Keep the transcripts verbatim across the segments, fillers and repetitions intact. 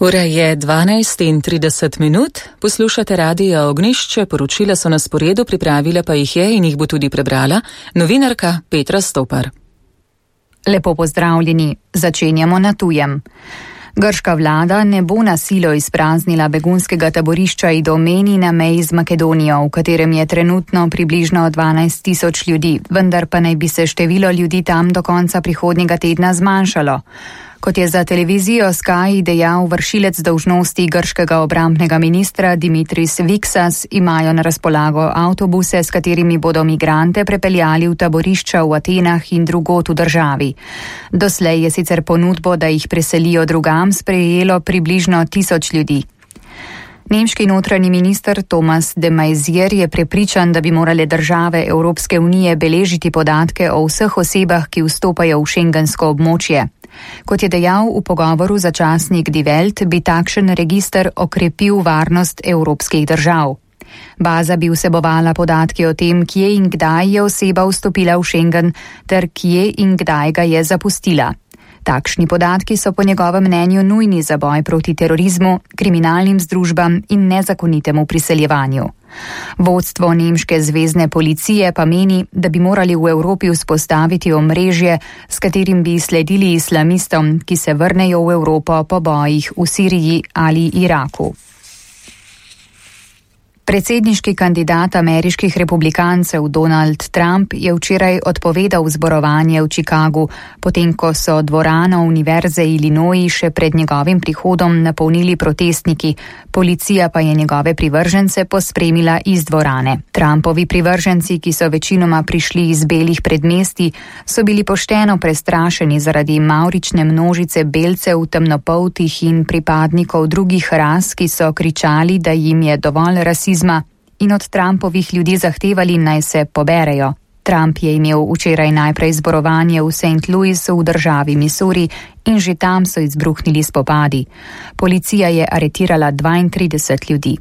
Ura je dvanajst in trideset minut, poslušate Radio Ognjišče, poročila so na sporedu, pripravila pa jih je in jih bo tudi prebrala novinarka Petra Stopar. Lepo pozdravljeni, začenjamo na tujem. Grška vlada ne bo na silo izpraznila begunskega taborišča Idomeni na meji z Makedonijo, v katerem je trenutno približno dvanajst tisoč ljudi, vendar pa naj bi se število ljudi tam do konca prihodnjega tedna zmanjšalo. Kot je za televizijo Sky dejal vršilec dolžnosti grškega obrambnega ministra Dimitris Viksas, imajo na razpolago avtobuse, s katerimi bodo migrante prepeljali v taborišča v Atenah in drugod v državi. Doslej je sicer ponudbo, da jih preselijo drugam, sprejelo približno tisoč ljudi. Nemški notranji minister Thomas de Maizière je prepričan, da bi morale države Evropske unije beležiti podatke o vseh osebah, ki vstopajo v šengensko območje. Kot je dejal v pogovoru za časnik Die Welt, bi takšen register okrepil varnost evropskih držav. Baza bi vsebovala podatke o tem, kje in kdaj je oseba vstopila v Schengen, ter kje in kdaj ga je zapustila. Takšni podatki so po njegovem mnenju nujni za boj proti terorizmu, kriminalnim združbam in nezakonitemu priseljevanju. Vodstvo nemške zvezne policije pa meni, da bi morali v Evropi vzpostaviti omrežje, s katerim bi sledili islamistom, ki se vrnejo v Evropo po bojih v Siriji ali Iraku. Predsedniški kandidat ameriških republikancev Donald Trump je včeraj odpovedal zborovanje v Chicagu, potem ko so dvorano Univerze Illinois še pred njegovim prihodom napolnili protestniki, policija pa je njegove privržence pospremila iz dvorane. Trumpovi privrženci, ki so večinoma prišli iz belih predmestij, so bili pošteno prestrašeni zaradi mavrične množice belcev, temnopoltih in pripadnikov drugih ras, ki so kričali, da jim je dovolj rasizma in od Trumpovih ljudi zahtevali, naj se poberejo. Trump je imel včeraj najprej zborovanje v Saint Louisu v državi Missouri in že tam so izbruhnili spopadi. Policija je aretirala dvaintrideset ljudi.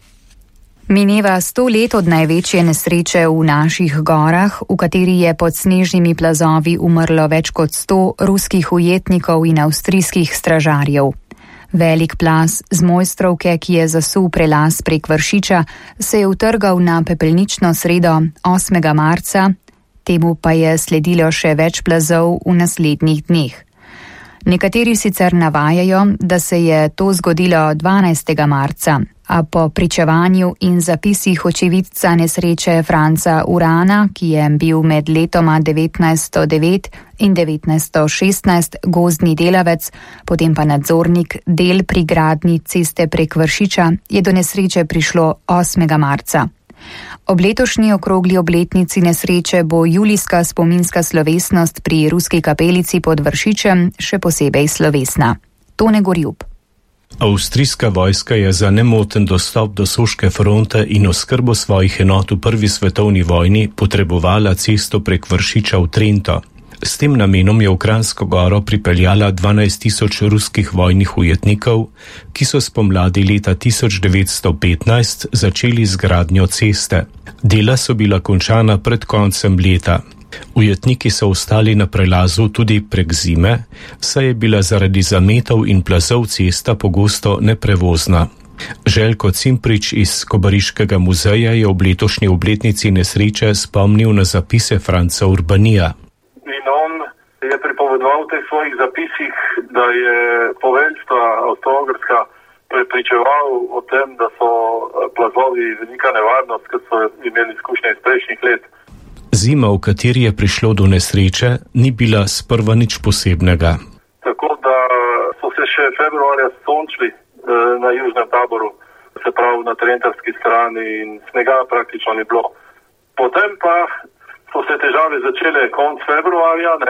Mineva sto let od največje nesreče v naših gorah, v kateri je pod snežnimi plazovi umrlo več kot sto ruskih ujetnikov in avstrijskih stražarjev. Velik plaz z Mojstrovke, ki je zasul prelaz prek Vršiča, se je utrgal na pepelnično sredo osmega marca, temu pa je sledilo še več plazov v naslednjih dneh. Nekateri sicer navajajo, da se je to zgodilo dvanajstega marca, a po pričevanju in zapisih očividca nesreče Franca Urana, ki je bil med letoma devetnajststo devet in devetnajststo šestnajst gozdni delavec, potem pa nadzornik del pri gradnji ceste prek Vršiča, je do nesreče prišlo osmega marca. Ob letošnji okrogli obletnici nesreče bo julijska spominska slovesnost pri ruski kapelici pod Vršičem še posebej slovesna. Tone Gorjub. Avstrijska vojska je za nemoten dostop do Soške fronte in oskrbo svojih enot v prvi svetovni vojni potrebovala cesto prek Vršiča v Trento. S tem namenom je v Kranjsko goro pripeljala dvanajst tisoč ruskih vojnih ujetnikov, ki so spomladi leta tisoč devetsto petnajst začeli z gradnjo ceste. Dela so bila končana pred koncem leta. Ujetniki so ostali na prelazu tudi prek zime, saj je bila zaradi zametov in plazov cesta pogosto neprevozna. Željko Cimprič iz Kobariškega muzeja je ob letošnji obletnici nesreče spomnil na zapise Franca Urbanija. In on je pripovedoval v teh svojih zapisih, da je poveljstva Avstro-Ogrska prepričeval o tem, da so plazovi velika nevarnost, ker so imeli izkušnje iz prejšnjih let. Zima, v kateri je prišlo do nesreče, ni bila sprva nič posebnega. Tako da so se še februarja sončili na južnem taboru, se pravi na trentarski strani, in snega praktično ni bilo. Potem pa so se težave začele konc februarja, ne?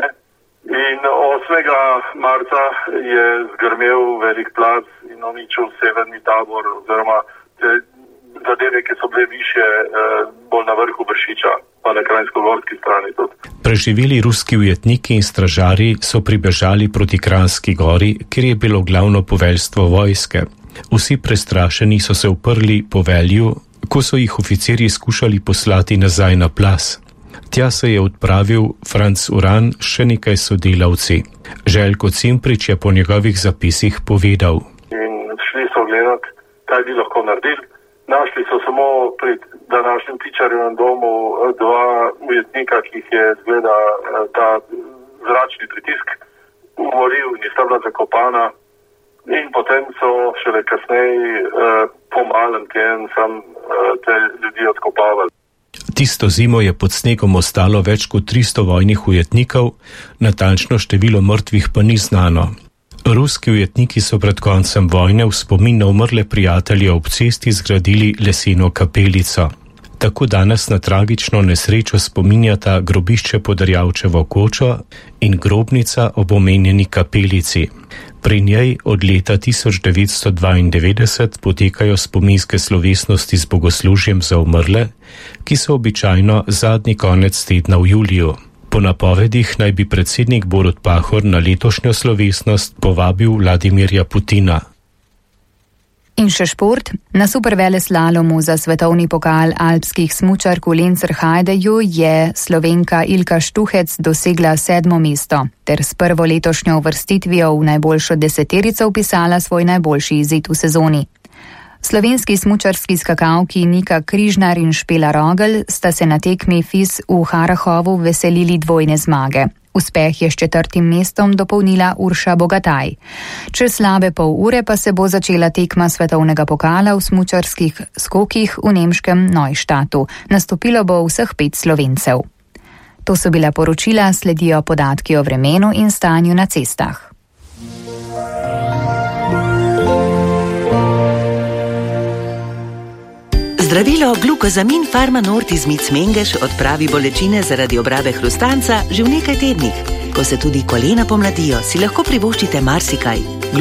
In osmega marca je zgrmel velik plaz in uničil severni tabor, oziroma zadeve, ki so bile više, bolj na vrhu Vršiča, pa na kranjsko-gorski strani tudi. Preživeli ruski ujetniki in stražari so pribežali proti Kranjski gori, kjer je bilo glavno poveljstvo vojske. Vsi prestrašeni so se uprli povelju, ko so jih oficirji skušali poslati nazaj na plaz. Tja se je odpravil Franc Uran še nekaj sodelavci. Željko Cimprič je po njegovih zapisih povedal. In gledati, kaj bi lahko naredili. Našli so samo pri današnjem Tičarjevem domu dva ujetnika, ki jih je zgleda ta zračni pritisk umoril in je sta bila zakopana. In potem so šele kasneje po malem tem sam te ljudi odkopavali. Tisto zimo je pod snegom ostalo več kot tristo vojnih ujetnikov, natančno število mrtvih pa ni znano. Ruski ujetniki so pred koncem vojne v spomin na umrle prijatelje ob cesti zgradili leseno kapelico. Tako danes na tragično nesrečo spominjata grobišče pod Erjavčevo kočo in grobnica ob omenjeni kapelici. Pri njej od leta tisoč devetsto dvaindevetdeset potekajo spominske slovesnosti z bogoslužjem za umrle, ki so običajno zadnji konec tedna v juliju. Po napovedih naj bi predsednik Borut Pahor na letošnjo slovesnost povabil Vladimirja Putina. In še šport. Na superveleslalomu za svetovni pokal alpskih smučark v Lenzer-Heideju je Slovenka Ilka Štuhec dosegla sedmo mesto ter s prvo letošnjo uvrstitvijo v najboljšo deseterico vpisala svoj najboljši izid v sezoni. Slovenski smučarski skakalki Nika Križnar in Špela Rogel sta se na tekmi F I S v Harahovu veselili dvojne zmage. Uspeh je s četrtim mestom dopolnila Urša Bogataj. Čez slabe pol ure pa se bo začela tekma svetovnega pokala v smučarskih skokih v nemškem Neustadtu. Nastopilo bo vseh pet Slovencev. To so bila poročila, sledijo podatki o vremenu in stanju na cestah. Zdravilo Glukozamin Pharma-Nord iz Mic Mengeš odpravi bolečine zaradi obrabe hrustanca že v nekaj tednih. Ko se tudi kolena pomladijo, si lahko privoščite marsikaj.